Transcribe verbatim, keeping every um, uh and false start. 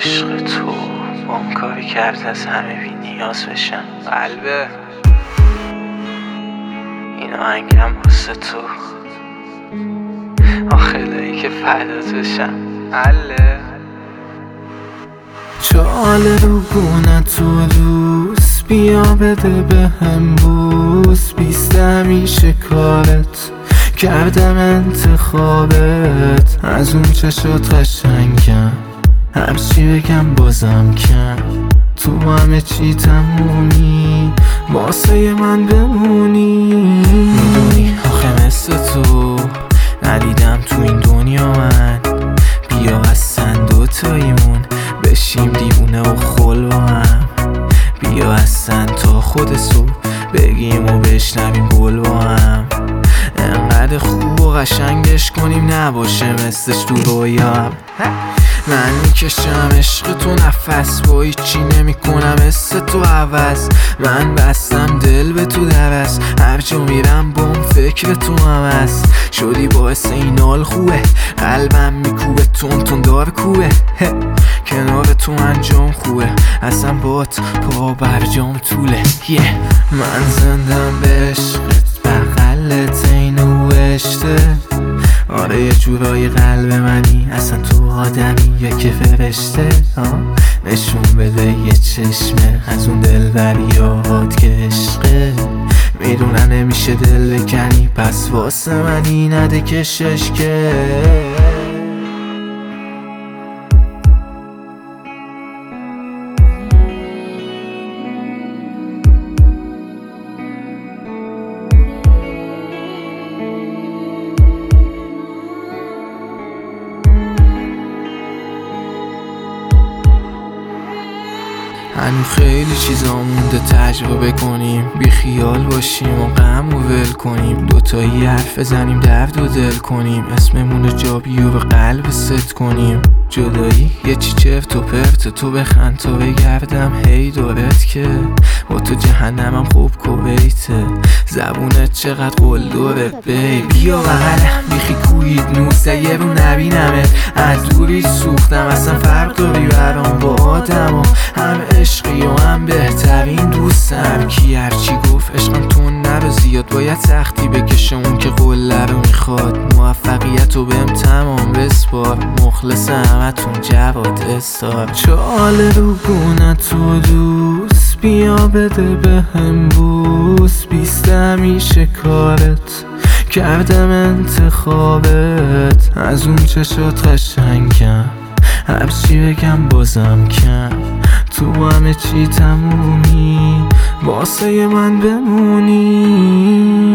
عشق تو بام کاری کرد از همه بی نیاز بشم. قلبه این آهنگم واسه تو، آخلایی که فدات بشم. حله چال رو گونه تو دوست، بیا بده به هم بوس. بیست همیشه کارت کردم انتخابت، از اون چشات قشنگم هرچی بگم بازم کم. تو همه چی تمومی واسه من بمونی. میدونی آخه مثل تو ندیدم تو این دنیا من. بیا اصلا دوتاییمون بشیم دیوونه و خل با هم. بیا اصلا تا خود صبح بگیم و بشنویم گل با هم. انقدر خوب و قشنگش کنیم نباشه مثلش تو رویام. من میکشم عشق تو نفس، با هیچی نمی کنم مثل تو عوض. من بستم دل به تو درست، هر جا میرم بام فکر تو هم هست. شدی باعث این حال خوبه، قلبم میکوبه تون تون دار کوبه. کنار تو انجام خوبه، اصلا بات پا برجام طوله. yeah. من زندم به عشقت، بغلت این وشته. آره یه جورای قلب منی، اصلا تو آدمی یا که فرشته. نشون بده یه چشمه از اون دلبریات که عشقه. میدونم نمیشه دل بکنی، پس واسه منی نده کشش که. هنو خیلی چیزا مونده تجربه کنیم، بی خیال باشیم و غم و ول کنیم. دوتایی حرف بزنیم درد و دل کنیم، اسممون جا بیو به قلب ست کنیم. جدایی یه چی چفت و پرت، تو بخند تا بگردم هی دارت که. با تو جهنمم خوب کویته، زبونت چقدر قول داره بی. بیا بغلم بیخی کویید نوزه یه رو نبینمت. از دوری سوختم اصلا فرق داری برام با آدم ها. هم عشقی و هم بهترین دوستم. کی هرچی گفت عشقم تو نرو زیاد، باید سختی بکشه اون که قله رو میخواد. موفقیت رو بهم تمام بسپار، مخلص همتون جواد استار. چال رو گونه تو دوست، بیا بده به هم بوس. بیست همیشه کارت کردم انتخابت، از اون چشات قشنگم هرچی بگم بازم کم. تو همه چی تمومی واسه من بمونی.